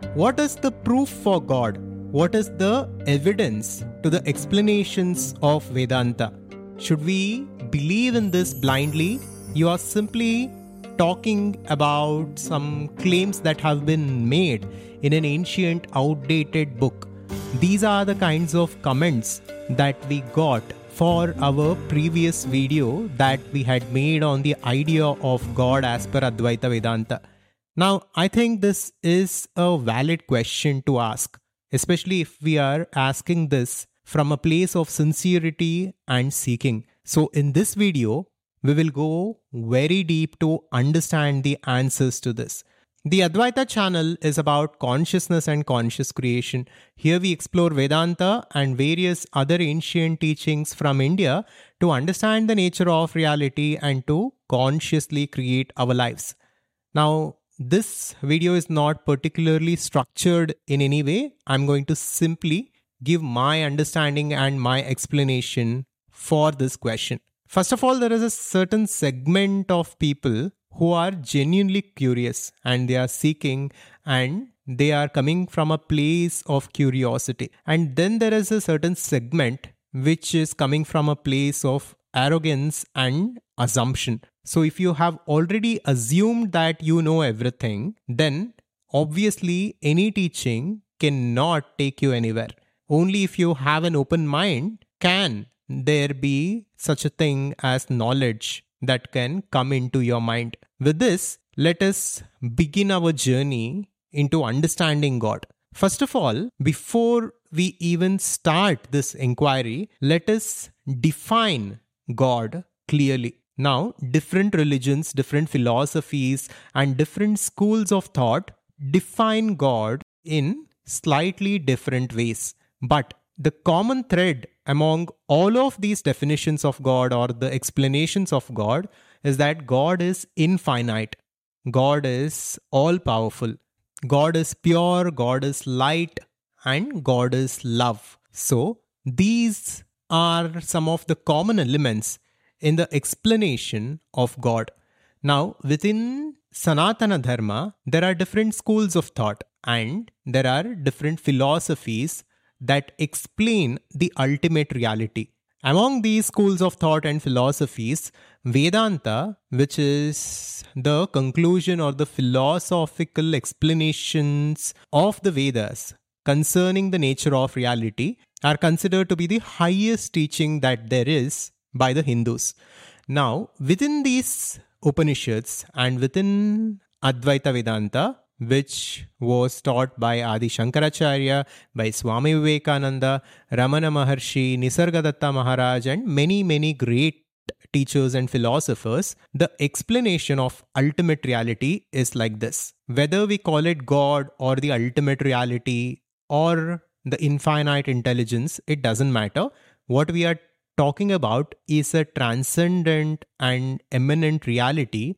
What is the proof for God? What is the evidence to the explanations of Vedanta? Should we believe in this blindly? You are simply talking about some claims that have been made in an ancient, outdated book. These are the kinds of comments that we got for our previous video that we had made on the idea of God as per Advaita Vedanta. Now, I think this is a valid question to ask, especially if we are asking this from a place of sincerity and seeking. So, in this video, we will go very deep to understand the answers to this. The Advaita channel is about consciousness and conscious creation. Here we explore Vedanta and various other ancient teachings from India to understand the nature of reality and to consciously create our lives. Now, this video is not particularly structured in any way. I'm going to simply give my understanding and my explanation for this question. First of all, there is a certain segment of people who are genuinely curious and they are seeking and they are coming from a place of curiosity. And then there is a certain segment which is coming from a place of arrogance and assumption. So if you have already assumed that you know everything, then obviously any teaching cannot take you anywhere. Only if you have an open mind can there be such a thing as knowledge that can come into your mind. With this, let us begin our journey into understanding God. First of all, before we even start this inquiry, let us define God clearly. Now, different religions, different philosophies, and different schools of thought define God in slightly different ways. But the common thread among all of these definitions of God or the explanations of God is that God is infinite. God is all-powerful. God is pure, God is light, and God is love. So, these are some of the common elements in the explanation of God. Now, within Sanatana Dharma, there are different schools of thought and there are different philosophies that explain the ultimate reality. Among these schools of thought and philosophies, Vedanta, which is the conclusion or the philosophical explanations of the Vedas concerning the nature of reality, are considered to be the highest teaching that there is by the Hindus. Now, within these Upanishads and within Advaita Vedanta, which was taught by Adi Shankaracharya, by Swami Vivekananda, Ramana Maharshi, Nisargadatta Maharaj, and many great teachers and philosophers, the explanation of ultimate reality is like this. Whether we call it God or the ultimate reality or the infinite intelligence, it doesn't matter. What we are talking about is a transcendent and immanent reality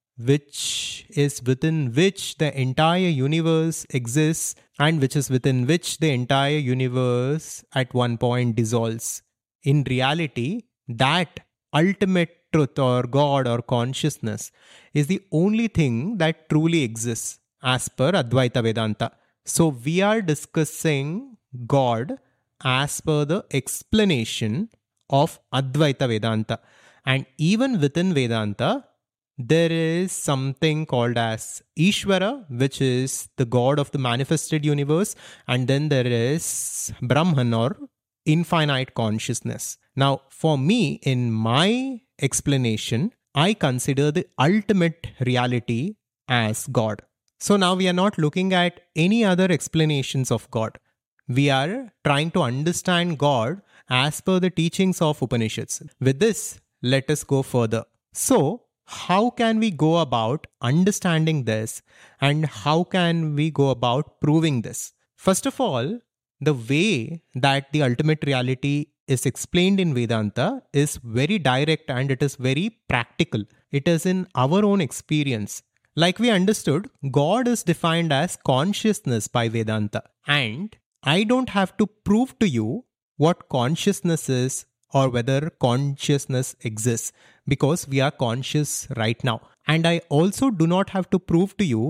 which is within which the entire universe exists and which is within which the entire universe at one point dissolves. In reality, that ultimate truth or God or consciousness is the only thing that truly exists as per Advaita Vedanta. So we are discussing God as per the explanation of Advaita Vedanta. And even within Vedanta, there is something called as Ishvara, which is the God of the manifested universe. And then there is Brahman or infinite consciousness. Now, for me, in my explanation, I consider the ultimate reality as God. So now we are not looking at any other explanations of God. We are trying to understand God as per the teachings of Upanishads. With this, let us go further. So, how can we go about understanding this and how can we go about proving this? First of all, the way that the ultimate reality is explained in Vedanta is very direct and it is very practical. It is in our own experience. Like we understood, God is defined as consciousness by Vedanta. And I don't have to prove to you what consciousness is or whether consciousness exists because we are conscious right now. And I also do not have to prove to you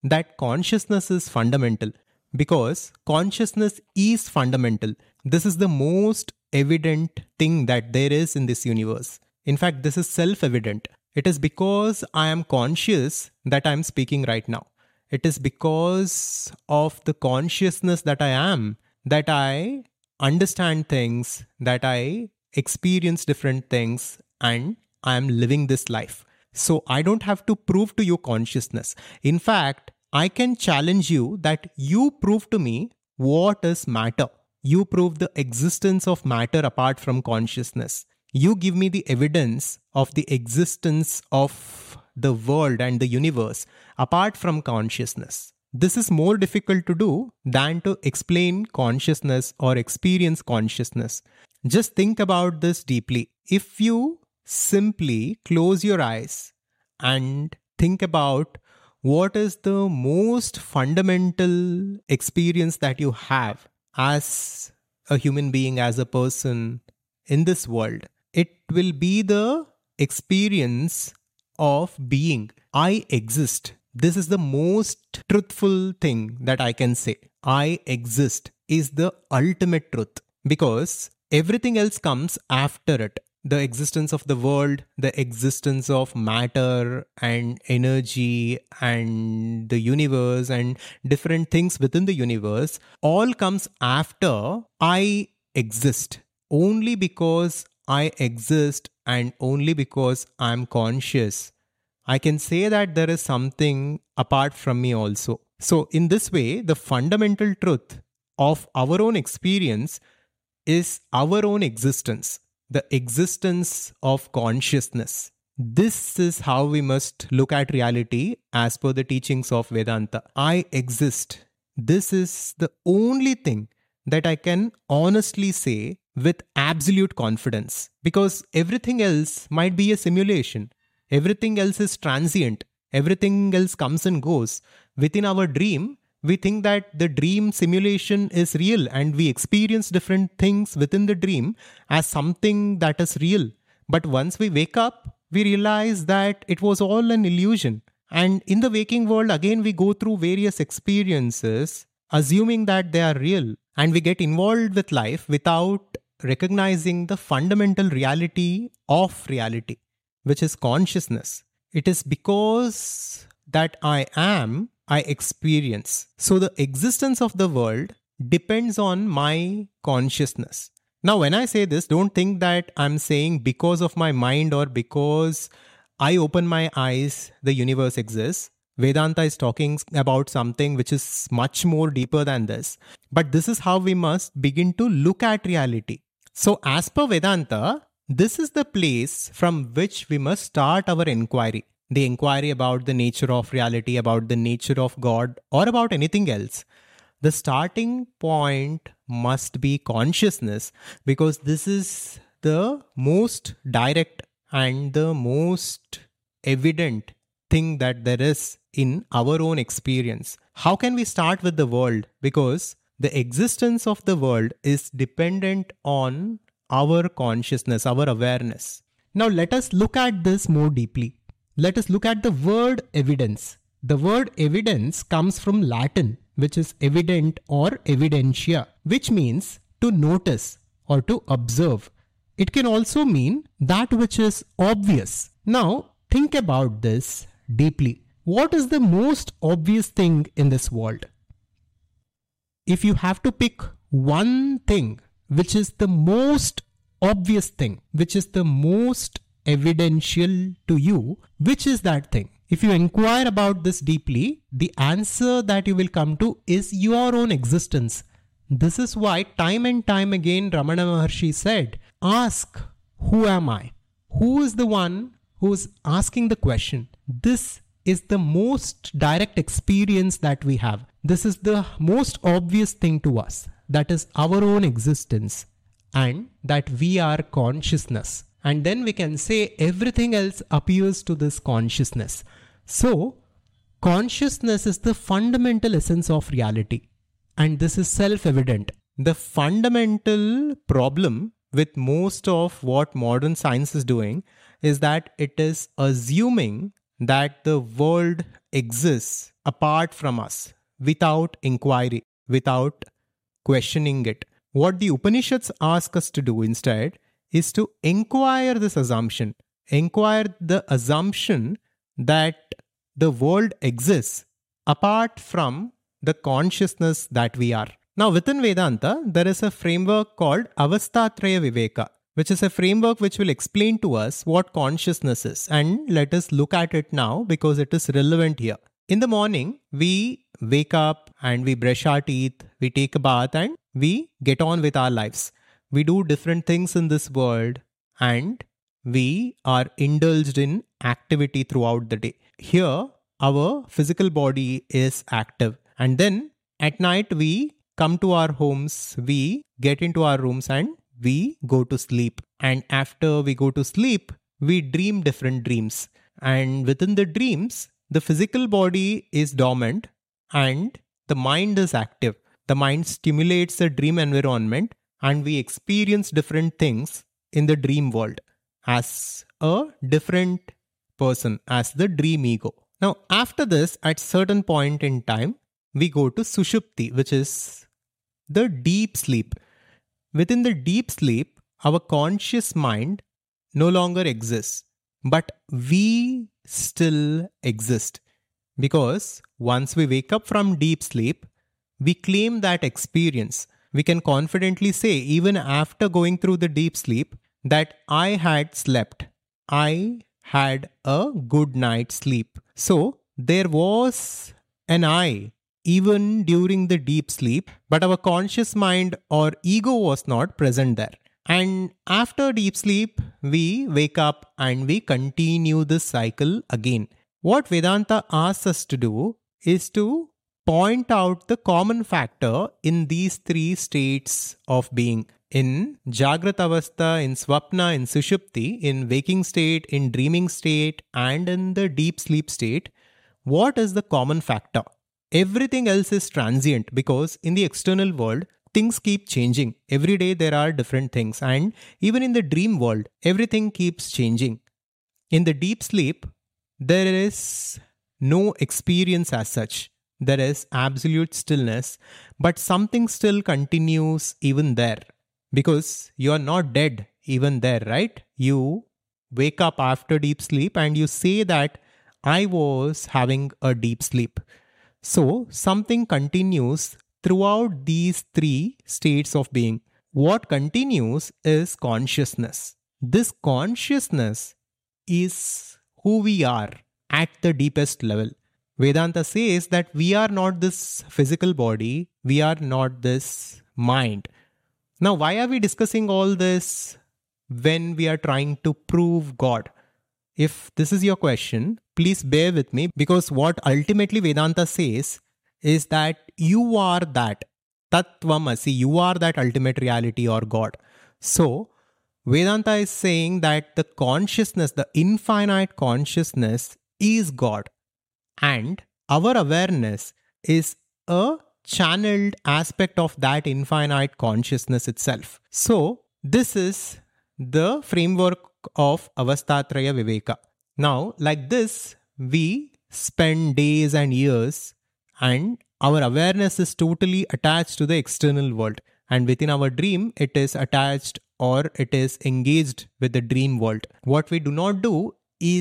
that consciousness is fundamental, because consciousness is fundamental. This is the most evident thing that there is in this universe. In fact, this is self-evident. It is because I am conscious that I am speaking right now. It is because of the consciousness that I am that I understand things, that I experience different things, and I am living this life. So I don't have to prove to you consciousness. In fact, I can challenge you that you prove to me what is matter. You prove the existence of matter apart from consciousness. You give me the evidence of the existence of the world and the universe apart from consciousness. This is more difficult to do than to explain consciousness or experience consciousness. Just think about this deeply. If you simply close your eyes and think about what is the most fundamental experience that you have as a human being, as a person in this world, it will be the experience of being. I exist. This is the most truthful thing that I can say. I exist is the ultimate truth, because everything else comes after it. The existence of the world, the existence of matter and energy and the universe and different things within the universe all comes after I exist. Only because I exist and only because I'm conscious, I can say that there is something apart from me also. So in this way, the fundamental truth of our own experience is our own existence, the existence of consciousness. This is how we must look at reality as per the teachings of Vedanta. I exist. This is the only thing that I can honestly say with absolute confidence, because everything else might be a simulation. Everything else is transient. Everything else comes and goes. Within our dream, we think that the dream simulation is real and we experience different things within the dream as something that is real. But once we wake up, we realize that it was all an illusion. And in the waking world, again, we go through various experiences, assuming that they are real. And we get involved with life without recognizing the fundamental reality of reality, which is consciousness. It is because that I am, I experience. So the existence of the world depends on my consciousness. Now, when I say this, don't think that I'm saying because of my mind or because I open my eyes, the universe exists. Vedanta is talking about something which is much more deeper than this. But this is how we must begin to look at reality. So as per Vedanta, this is the place from which we must start our inquiry. The inquiry about the nature of reality, about the nature of God, or about anything else. The starting point must be consciousness, because this is the most direct and the most evident thing that there is in our own experience. How can we start with the world? Because the existence of the world is dependent on our consciousness, our awareness. Now let us look at this more deeply. Let us look at the word evidence. The word evidence comes from Latin, which is evident or evidentia, which means to notice or to observe. It can also mean that which is obvious. Now think about this deeply. What is the most obvious thing in this world? If you have to pick one thing which is the most obvious thing, which is the most evidential to you, which is that thing? If you inquire about this deeply, the answer that you will come to is your own existence. This is why time and time again Ramana Maharshi said, ask, who am I? Who is the one who is asking the question? This is the most direct experience that we have. This is the most obvious thing to us. That is our own existence, and that we are consciousness. And then we can say everything else appears to this consciousness. So, consciousness is the fundamental essence of reality. And this is self-evident. The fundamental problem with most of what modern science is doing is that it is assuming that the world exists apart from us, without inquiry, without questioning it. What the Upanishads ask us to do instead is to inquire this assumption. Inquire the assumption that the world exists apart from the consciousness that we are. Now, within Vedanta, there is a framework called Avastatraya Viveka, which is a framework which will explain to us what consciousness is. And let us look at it now because it is relevant here. In the morning, we wake up and we brush our teeth, we take a bath and we get on with our lives. We do different things in this world and we are indulged in activity throughout the day. Here, our physical body is active. And then at night, we come to our homes, we get into our rooms and we go to sleep. And after we go to sleep, we dream different dreams. And within the dreams, the physical body is dormant and the mind is active. The mind stimulates the dream environment and we experience different things in the dream world as a different person, as the dream ego. Now, after this, at certain point in time, we go to Sushupti, which is the deep sleep. Within the deep sleep, our conscious mind no longer exists, but we still exist. Because once we wake up from deep sleep, we claim that experience. We can confidently say, even after going through the deep sleep, that I had slept. I had a good night's sleep. So there was an I even during the deep sleep, but our conscious mind or ego was not present there. And after deep sleep, we wake up and we continue this cycle again. What Vedanta asks us to do is to point out the common factor in these three states of being. In Jagrat Avastha, in Swapna, in Sushupti, in waking state, in dreaming state, and in the deep sleep state, what is the common factor? Everything else is transient because in the external world, things keep changing. Every day there are different things. And even in the dream world, everything keeps changing. In the deep sleep, there is no experience as such. There is absolute stillness, but something still continues even there. Because you are not dead even there, right? You wake up after deep sleep and you say that I was having a deep sleep. So something continues throughout these three states of being. What continues is consciousness. This consciousness is who we are at the deepest level. Vedanta says that we are not this physical body, we are not this mind. Now, why are we discussing all this when we are trying to prove God? If this is your question, please bear with me, because what ultimately Vedanta says is that you are that Tattvamasi, you are that ultimate reality or God. So, Vedanta is saying that the consciousness, the infinite consciousness is God. And our awareness is a channeled aspect of that infinite consciousness itself. So, this is the framework of Avastatraya Viveka. Now, like this, we spend days and years and our awareness is totally attached to the external world. And within our dream, it is attached or it is engaged with the dream world. What we do not do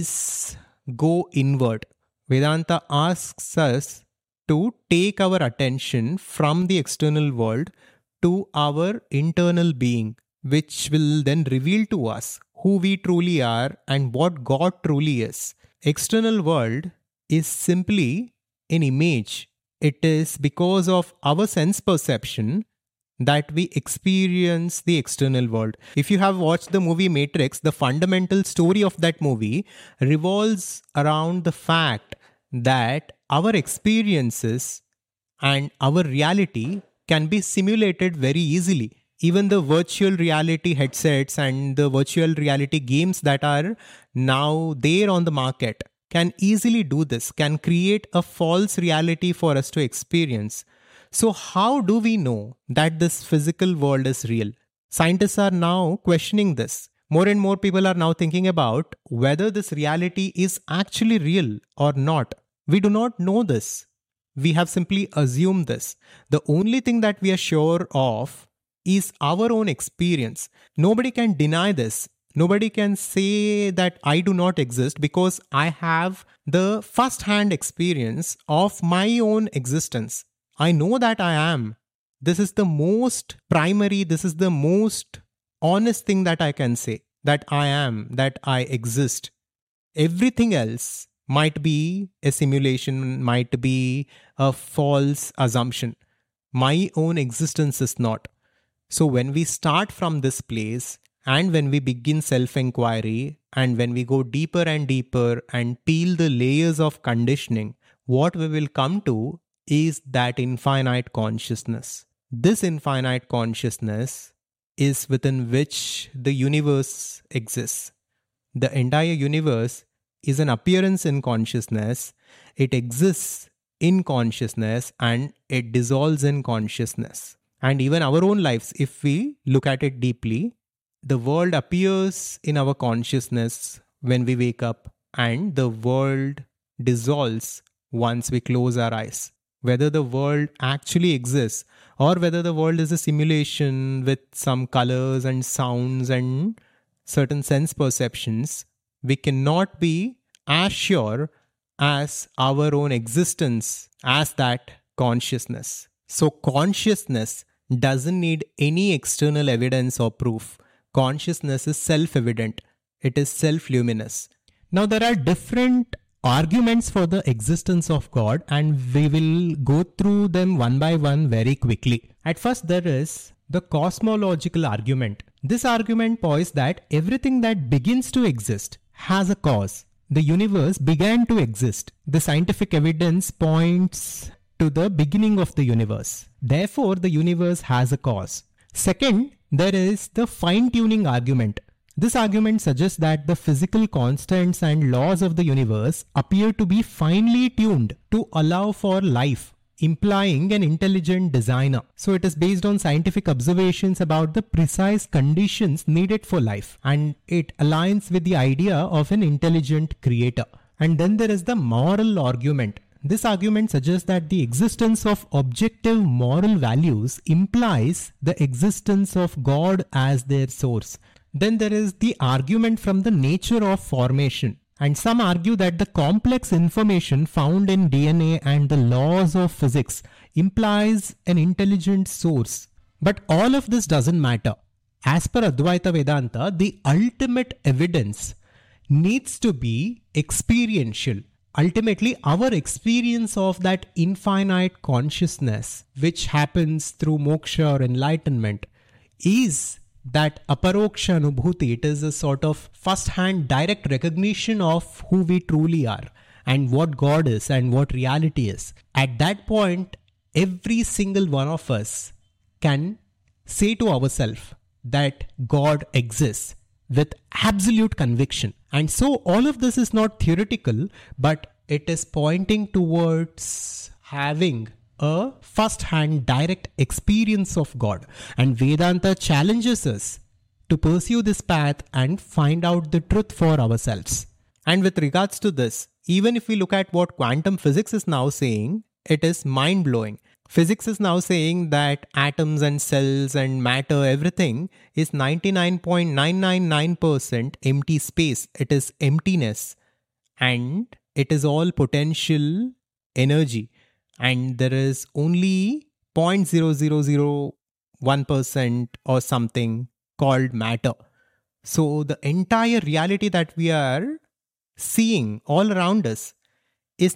is go inward. Vedanta asks us to take our attention from the external world to our internal being, which will then reveal to us who we truly are and what God truly is. External world is simply an image. It is because of our sense perception that we experience the external world. If you have watched the movie Matrix, the fundamental story of that movie revolves around the fact that our experiences and our reality can be simulated very easily. Even the virtual reality headsets and the virtual reality games that are now there on the market can easily do this, can create a false reality for us to experience. So how do we know that this physical world is real? Scientists are now questioning this. More and more people are now thinking about whether this reality is actually real or not. We do not know this. we have simply assumed this. The only thing that we are sure of is our own experience. Nobody can deny this. Nobody can say that I do not exist because I have the first-hand experience of my own existence. I know that I am. This is the most primary, this is the most honest thing that I can say, that I am, that I exist. Everything else might be a simulation, might be a false assumption. My own existence is not. So when we start from this place and when we begin self-inquiry and when we go deeper and deeper and peel the layers of conditioning, what we will come to is that infinite consciousness. This infinite consciousness is within which the universe exists. The entire universe is an appearance in consciousness. It exists in consciousness and it dissolves in consciousness. And even our own lives, if we look at it deeply, the world appears in our consciousness when we wake up and the world dissolves once we close our eyes. Whether the world actually exists or whether the world is a simulation with some colors and sounds and certain sense perceptions, we cannot be as sure as our own existence as that consciousness. So consciousness doesn't need any external evidence or proof. Consciousness is self-evident. It is self-luminous. Now there are different arguments for the existence of God and we will go through them one by one very quickly. At first there is the cosmological argument. This argument posits that everything that begins to exist has a cause. The universe began to exist. The scientific evidence points to the beginning of the universe. Therefore, the universe has a cause. Second, there is the fine-tuning argument. This argument suggests that the physical constants and laws of the universe appear to be finely tuned to allow for life, implying an intelligent designer. So it is based on scientific observations about the precise conditions needed for life, and it aligns with the idea of an intelligent creator. And then there is the moral argument. This argument suggests that the existence of objective moral values implies the existence of God as their source. Then there is the argument from the nature of formation. And some argue that the complex information found in DNA and the laws of physics implies an intelligent source. But all of this doesn't matter. As per Advaita Vedanta, the ultimate evidence needs to be experiential. Ultimately, our experience of that infinite consciousness, which happens through moksha or enlightenment, is that aparoksha anubhuti. It is a sort of first-hand direct recognition of who we truly are and what God is and what reality is. At that point, every single one of us can say to ourselves that God exists with absolute conviction. And so all of this is not theoretical, but it is pointing towards having a first-hand direct experience of God. And Vedanta challenges us to pursue this path and find out the truth for ourselves. And with regards to this, even if we look at what quantum physics is now saying, it is mind-blowing. Physics is now saying that atoms and cells and matter, everything is 99.999% empty space. It is emptiness. And it is all potential energy. And there is only 0.0001% or something called matter. So the entire reality that we are seeing all around us is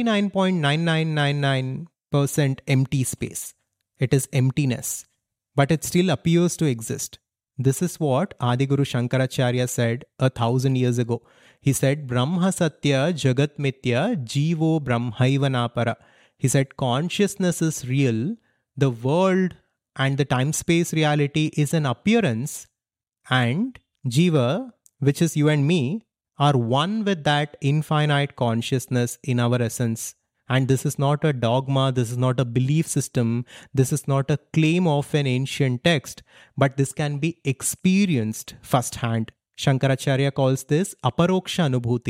99.9999% empty space. It is emptiness, but it still appears to exist. This is what Adiguru Shankaracharya said 1,000 years ago. He said, Brahma Satya Jagat Mithya Jivo Brahmaiva Napara. He said, consciousness is real. The world and the time-space reality is an appearance, and Jiva, which is you and me, are one with that infinite consciousness in our essence. And this is not a dogma, this is not a belief system, this is not a claim of an ancient text, but this can be experienced firsthand. Shankaracharya calls this aparoksha anubhuti.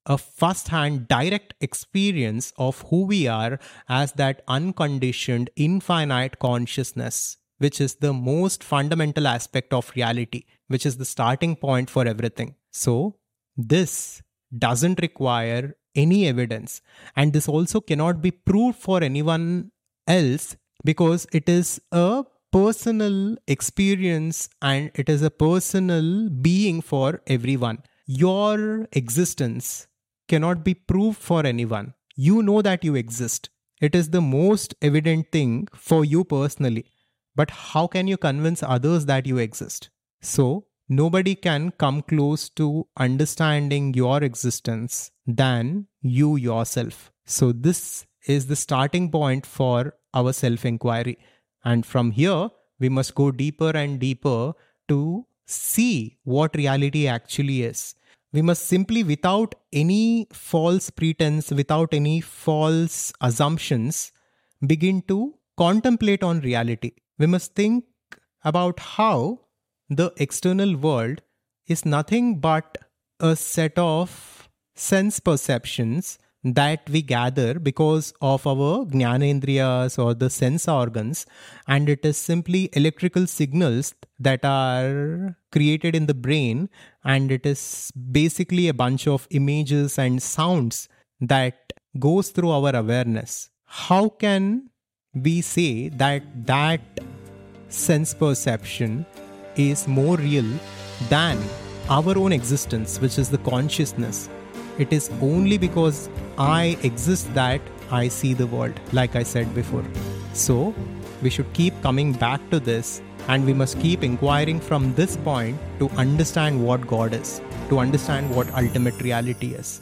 a first-hand direct experience of who we are as that unconditioned, infinite consciousness, which is the most fundamental aspect of reality, which is the starting point for everything. So, this doesn't require any evidence, and this also cannot be proved for anyone else because it is a personal experience and it is a personal being for everyone. Your existence cannot be proved for anyone. You know that you exist. It is the most evident thing for you personally. But how can you convince others that you exist? So, nobody can come close to understanding your existence than you yourself. So, this is the starting point for our self-inquiry. And from here, we must go deeper and deeper to see what reality actually is. We must simply, without any false pretense, without any false assumptions, begin to contemplate on reality. We must think about how the external world is nothing but a set of sense perceptions that we gather because of our jnanendriyas or the sense organs, and it is simply electrical signals that are created in the brain, and it is basically a bunch of images and sounds that goes through our awareness. How can we say that that sense perception is more real than our own existence, which is the consciousness? It is only because I exist that I see the world, like I said before. So, we should keep coming back to this, and we must keep inquiring from this point to understand what God is, to understand what ultimate reality is.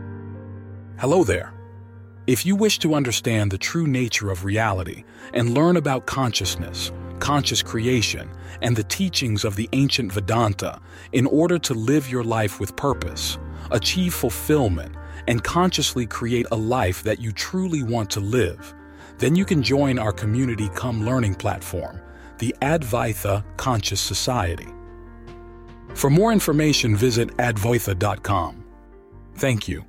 Hello there. If you wish to understand the true nature of reality and learn about consciousness, conscious creation, and the teachings of the ancient Vedanta in order to live your life with purpose, achieve fulfillment, and consciously create a life that you truly want to live, then you can join our community Come Learning platform, the Advaita Conscious Society. For more information, visit advaita.com. Thank you.